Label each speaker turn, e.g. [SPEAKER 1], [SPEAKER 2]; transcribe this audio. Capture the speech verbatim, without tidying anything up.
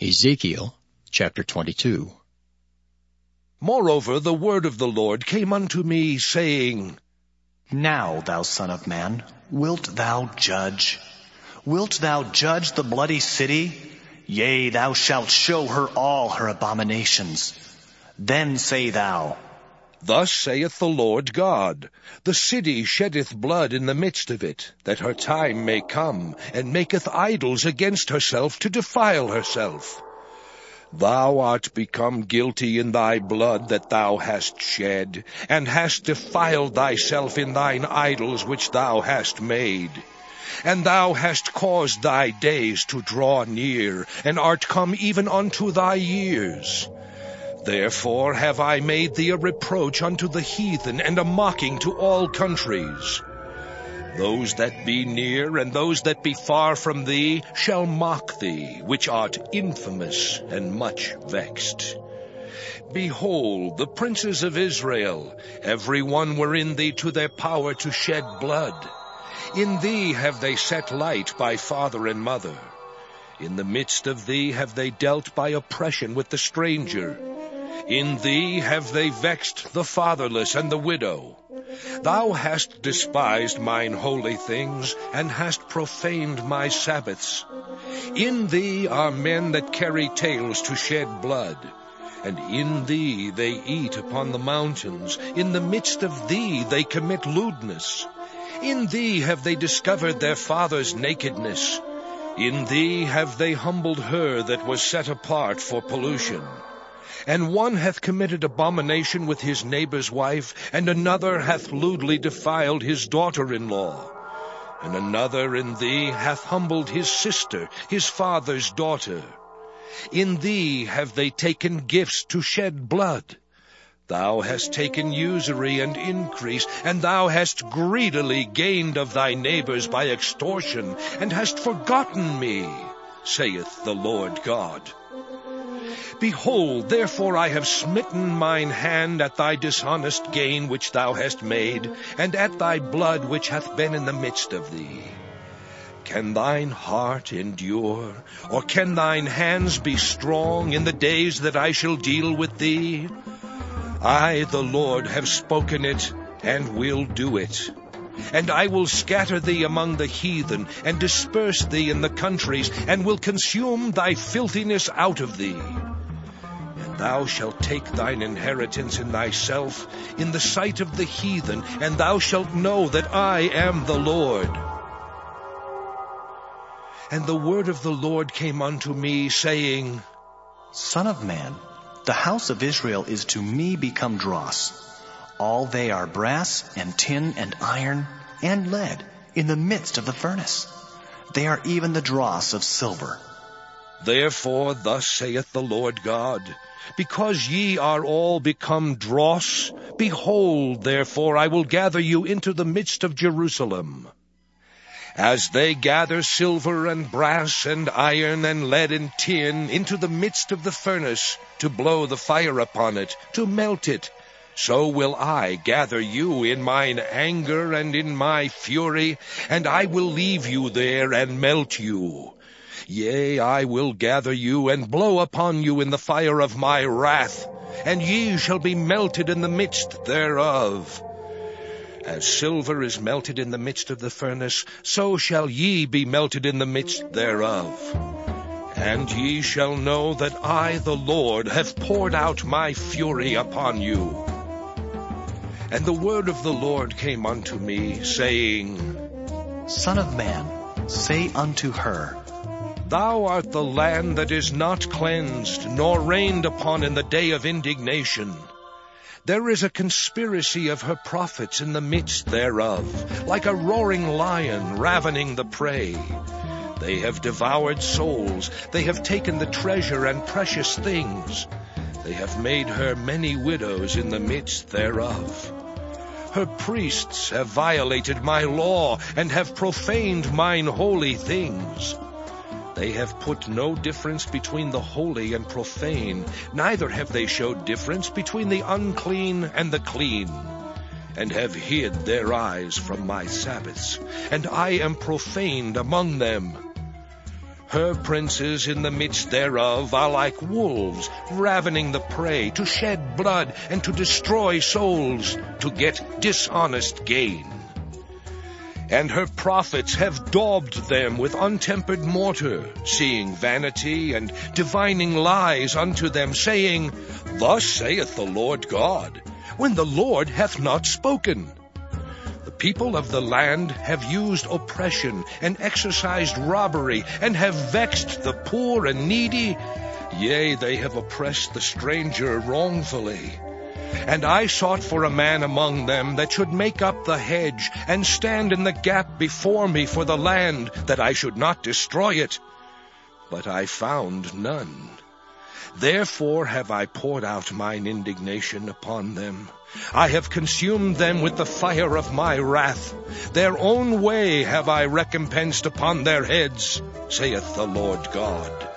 [SPEAKER 1] Ezekiel chapter twenty-two.
[SPEAKER 2] Moreover the word of the Lord came unto me, saying,
[SPEAKER 3] Now, thou son of man, wilt thou judge? Wilt thou judge the bloody city? Yea, thou shalt show her all her abominations. Then say thou,
[SPEAKER 2] Thus saith the Lord God, The city sheddeth blood in the midst of it, that her time may come, and maketh idols against herself to defile herself. Thou art become guilty in thy blood that thou hast shed, and hast defiled thyself in thine idols which thou hast made. And thou hast caused thy days to draw near, and art come even unto thy years. Therefore have I made thee a reproach unto the heathen, and a mocking to all countries. Those that be near, and those that be far from thee, shall mock thee, which art infamous and much vexed. Behold, the princes of Israel, every one were in thee to their power to shed blood. In thee have they set light by father and mother. In the midst of thee have they dealt by oppression with the stranger. In thee have they vexed the fatherless and the widow. Thou hast despised mine holy things, and hast profaned my Sabbaths. In thee are men that carry tales to shed blood, and in thee they eat upon the mountains. In the midst of thee they commit lewdness. In thee have they discovered their father's nakedness. In thee have they humbled her that was set apart for pollution. And one hath committed abomination with his neighbor's wife, and another hath lewdly defiled his daughter-in-law. And another in thee hath humbled his sister, his father's daughter. In thee have they taken gifts to shed blood. Thou hast taken usury and increase, and thou hast greedily gained of thy neighbors by extortion, and hast forgotten me, saith the Lord God. Behold, therefore I have smitten mine hand at thy dishonest gain which thou hast made, and at thy blood which hath been in the midst of thee. Can thine heart endure, or can thine hands be strong in the days that I shall deal with thee? I, the Lord, have spoken it, and will do it. And I will scatter thee among the heathen, and disperse thee in the countries, and will consume thy filthiness out of thee. And thou shalt take thine inheritance in thyself, in the sight of the heathen, and thou shalt know that I am the Lord. And the word of the Lord came unto me, saying,
[SPEAKER 3] Son of man, the house of Israel is to me become dross. All they are brass and tin and iron and lead in the midst of the furnace. They are even the dross of silver.
[SPEAKER 2] Therefore thus saith the Lord God, Because ye are all become dross, behold, therefore I will gather you into the midst of Jerusalem. As they gather silver and brass and iron and lead and tin into the midst of the furnace, to blow the fire upon it, to melt it, so will I gather you in mine anger and in my fury, and I will leave you there and melt you. Yea, I will gather you and blow upon you in the fire of my wrath, and ye shall be melted in the midst thereof. As silver is melted in the midst of the furnace, so shall ye be melted in the midst thereof. And ye shall know that I, the Lord, have poured out my fury upon you. And the word of the Lord came unto me, saying,
[SPEAKER 3] Son of man, say unto her,
[SPEAKER 2] Thou art the land that is not cleansed, nor rained upon in the day of indignation. There is a conspiracy of her prophets in the midst thereof, like a roaring lion ravening the prey. They have devoured souls, they have taken the treasure and precious things. They have made her many widows in the midst thereof. Her priests have violated my law, and have profaned mine holy things. They have put no difference between the holy and profane, neither have they showed difference between the unclean and the clean, and have hid their eyes from my Sabbaths, and I am profaned among them. Her princes in the midst thereof are like wolves, ravening the prey, to shed blood and to destroy souls, to get dishonest gain. And her prophets have daubed them with untempered mortar, seeing vanity and divining lies unto them, saying, Thus saith the Lord God, when the Lord hath not spoken. The people of the land have used oppression and exercised robbery, and have vexed the poor and needy. Yea, they have oppressed the stranger wrongfully. And I sought for a man among them that should make up the hedge, and stand in the gap before me for the land, that I should not destroy it. But I found none. Therefore have I poured out mine indignation upon them. I have consumed them with the fire of my wrath. Their own way have I recompensed upon their heads, saith the Lord God.